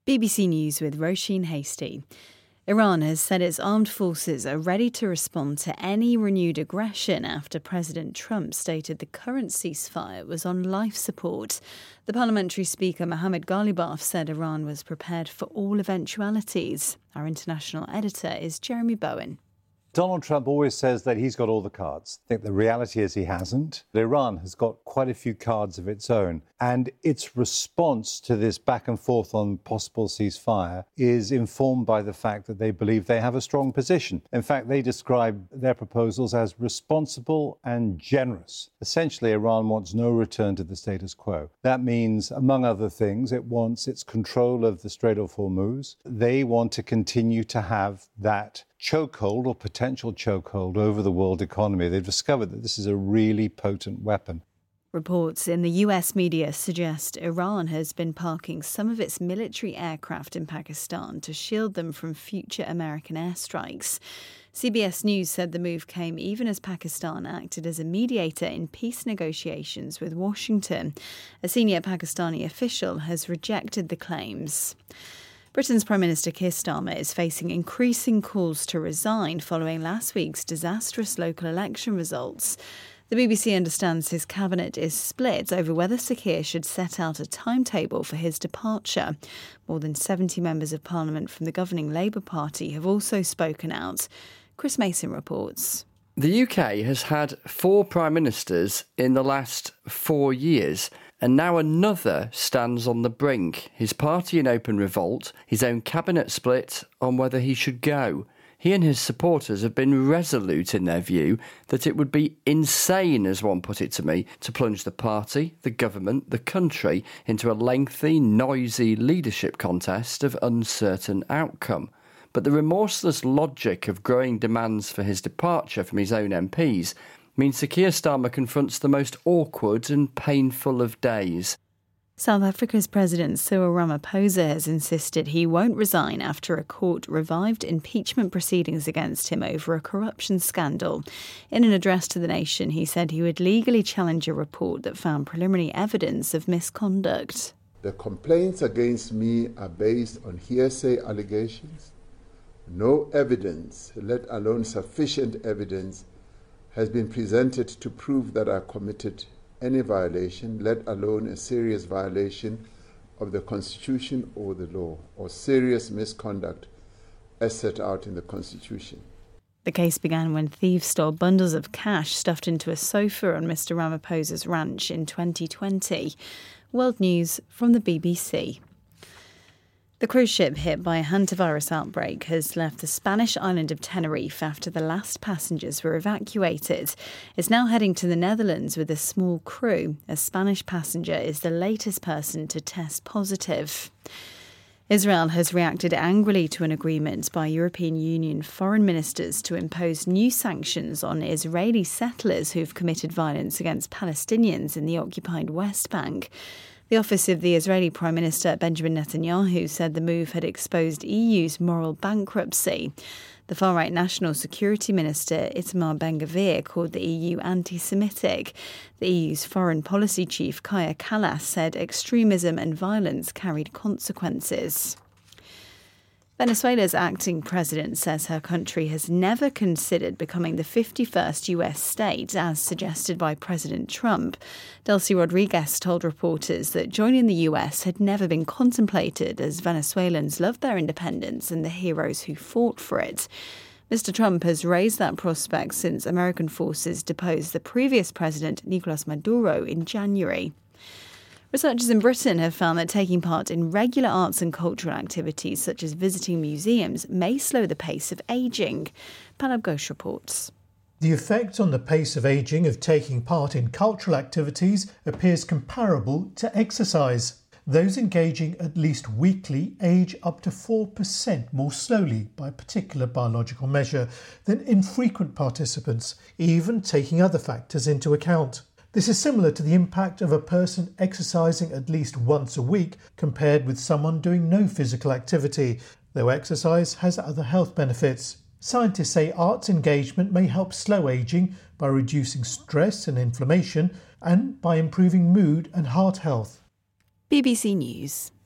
BBC News with Roisin Hastie. Iran has said its armed forces are ready to respond to any renewed aggression after President Trump stated the current ceasefire was on life support. The parliamentary speaker Mohammad Ghalibaf said Iran was prepared for all eventualities. Our international editor is Jeremy Bowen. Donald Trump always says that he's got all the cards. I think the reality is he hasn't. Iran has got quite a few cards of its own. And its response to this back and forth on possible ceasefire is informed by the fact that they believe they have a strong position. In fact, they describe their proposals as responsible and generous. Essentially, Iran wants no return to the status quo. That means, among other things, it wants its control of the Strait of Hormuz. They want to continue to have that chokehold or potential chokehold over the world economy. They've discovered that this is a really potent weapon. Reports in the US media suggest Iran has been parking some of its military aircraft in Pakistan to shield them from future American airstrikes. CBS News said the move came even as Pakistan acted as a mediator in peace negotiations with Washington. A senior Pakistani official has rejected the claims. Britain's Prime Minister Keir Starmer is facing increasing calls to resign following last week's disastrous local election results. The BBC understands his cabinet is split over whether Sir Keir should set out a timetable for his departure. More than 70 members of Parliament from the governing Labour Party have also spoken out. Chris Mason reports. The UK has had 4 Prime Ministers in the last 4 years. And now another stands on the brink. His party in open revolt, his own cabinet split on whether he should go. He and his supporters have been resolute in their view that it would be insane, as one put it to me, to plunge the party, the government, the country into a lengthy, noisy leadership contest of uncertain outcome. But the remorseless logic of growing demands for his departure from his own MPs means Sir Keir Starmer confronts the most awkward and painful of days. South Africa's President Cyril Ramaphosa has insisted he won't resign after a court revived impeachment proceedings against him over a corruption scandal. In an address to the nation, he said he would legally challenge a report that found preliminary evidence of misconduct. The complaints against me are based on hearsay allegations. No evidence, let alone sufficient evidence, has been presented to prove that I committed any violation, let alone a serious violation of the Constitution or the law, or serious misconduct as set out in the Constitution. The case began when thieves stole bundles of cash stuffed into a sofa on Mr Ramaphosa's ranch in 2020. World News from the BBC. The cruise ship hit by a hantavirus outbreak has left the Spanish island of Tenerife after the last passengers were evacuated. It's now heading to the Netherlands with a small crew. A Spanish passenger is the latest person to test positive. Israel has reacted angrily to an agreement by European Union foreign ministers to impose new sanctions on Israeli settlers who've committed violence against Palestinians in the occupied West Bank. The office of the Israeli Prime Minister Benjamin Netanyahu said the move had exposed EU's moral bankruptcy. The far-right National Security Minister Itamar Ben-Gvir called the EU anti-Semitic. The EU's foreign policy chief Kaja Kallas said extremism and violence carried consequences. Venezuela's acting president says her country has never considered becoming the 51st US state, as suggested by President Trump. Delcy Rodriguez told reporters that joining the US had never been contemplated, as Venezuelans love their independence and the heroes who fought for it. Mr. Trump has raised that prospect since American forces deposed the previous president, Nicolas Maduro, in January. Researchers in Britain have found that taking part in regular arts and cultural activities such as visiting museums may slow the pace of ageing. Pallab Ghosh reports. The effect on the pace of ageing of taking part in cultural activities appears comparable to exercise. Those engaging at least weekly age up to 4% more slowly by a particular biological measure than infrequent participants, even taking other factors into account. This is similar to the impact of a person exercising at least once a week compared with someone doing no physical activity, though exercise has other health benefits. Scientists say arts engagement may help slow ageing by reducing stress and inflammation and by improving mood and heart health. BBC News.